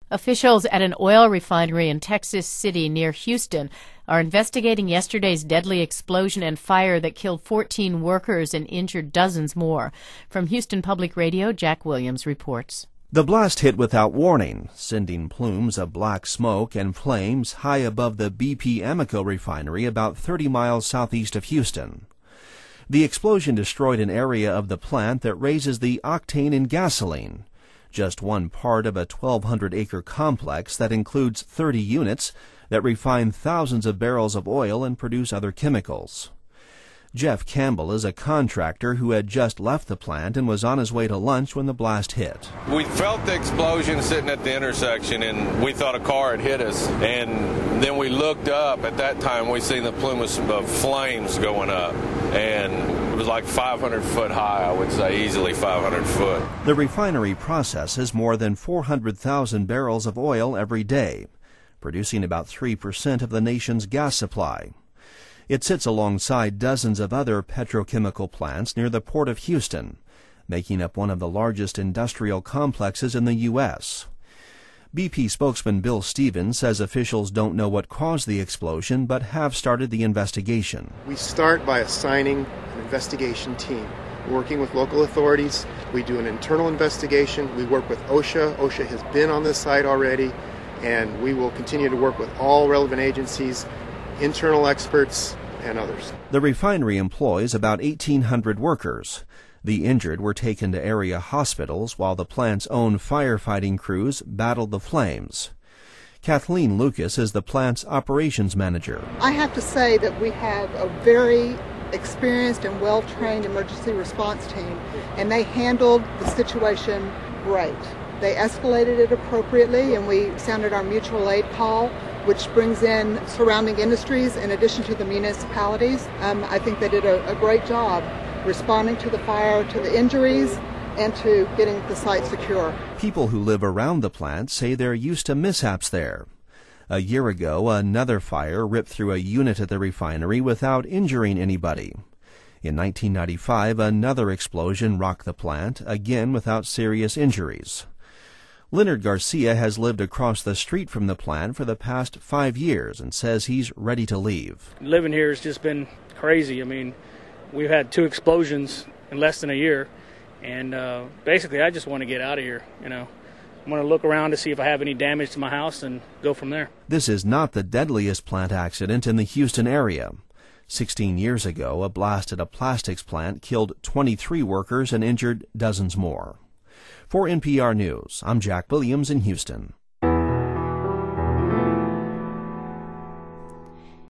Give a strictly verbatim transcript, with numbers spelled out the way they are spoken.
Officials at an oil refinery in Texas City near Houston are investigating yesterday's deadly explosion and fire that killed fourteen workers and injured dozens more. From Houston Public Radio, Jack Williams reports. The blast hit without warning, sending plumes of black smoke and flames high above the B P Amoco refinery about thirty miles southeast of Houston. The explosion destroyed an area of the plant that raises the octane in gasoline, just one part of a twelve hundred acre complex that includes thirty units that refine thousands of barrels of oil and produce other chemicals. Jeff Campbell is a contractor who had just left the plant and was on his way to lunch when the blast hit. We felt the explosion sitting at the intersection, and we thought a car had hit us. And then we looked up. At that time, we seen the plume of flames going up, and it was like five hundred foot high, I would say, easily five hundred foot. The refinery processes more than four hundred thousand barrels of oil every day, producing about three percent of the nation's gas supply. It sits alongside dozens of other petrochemical plants near the Port of Houston, making up one of the largest industrial complexes in the U S B P spokesman Bill Stevens says officials don't know what caused the explosion, but have started the investigation. We start by assigning an investigation team, working with local authorities. We do an internal investigation. We work with OSHA. OSHA has been on this site already, and we will continue to work with all relevant agencies, internal experts, and others. The refinery employs about eighteen hundred workers. The injured were taken to area hospitals while the plant's own firefighting crews battled the flames. Kathleen Lucas is the plant's operations manager. I have to say that we have a very experienced and well-trained emergency response team, and they handled the situation great. They escalated it appropriately, and we sounded our mutual aid call, which brings in surrounding industries in addition to the municipalities. Um, I think they did a, a great job responding to the fire, to the injuries, and to getting the site secure. People who live around the plant say they're used to mishaps there. A year ago, another fire ripped through a unit at the refinery without injuring anybody. In nineteen ninety-five, another explosion rocked the plant, again without serious injuries. Leonard Garcia has lived across the street from the plant for the past five years and says he's ready to leave. Living here has just been crazy. I mean, we've had two explosions in less than a year, and uh, basically I just want to get out of here, you know. I want to look around to see if I have any damage to my house and go from there. This is not the deadliest plant accident in the Houston area. Sixteen years ago, a blast at a plastics plant killed twenty-three workers and injured dozens more. For N P R News, I'm Jack Williams in Houston.